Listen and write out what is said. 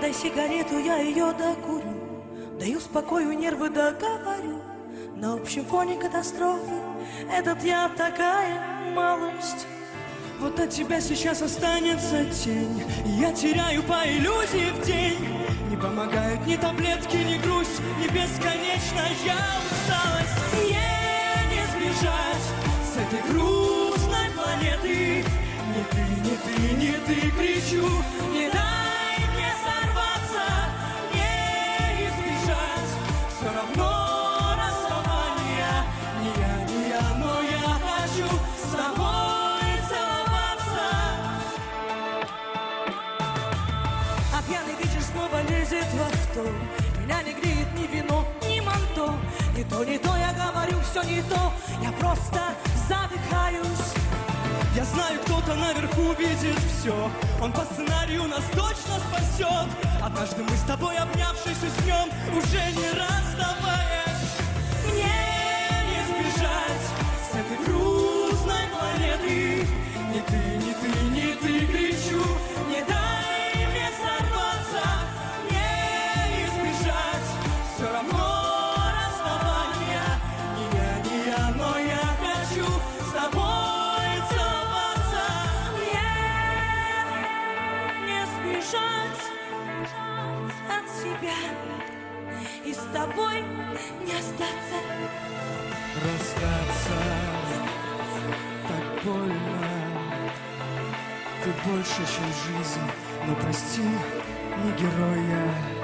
дай сигарету, я ее докурю. Даю спокою, нервы договорю. На общем фоне катастрофы этот я такая малость. Вот от тебя сейчас останется тень, и я теряю по иллюзии в день. Не помогают ни таблетки, ни грусть, ни бесконечная усталость. Мне не сбежать с этой грустной планеты. Не ты, не ты, не ты, кричу, не дай мне сорваться. Не избежать все равно расставания. Не я, но я хочу с тобой целоваться. А пьяный вечер снова лезет во авто. Меня не греет ни вино, ни манто. Не то, я говорю, все не то. Я просто задыхаюсь. Я знаю, кто-то наверху видит все. Он по сценарию нас точно спасет. Однажды мы с тобой, обнявшись, уснем, уже не расставаясь. Мне не сбежать с этой грустной планеты. Не ты, не ты, не ты, кричу, не дай мне сорваться. Не избежать все равно расставания. Не я, но я хочу с тобой. От себя и с тобой не остаться. Расстаться так больно. Ты больше, чем жизнь, но прости, не герой я.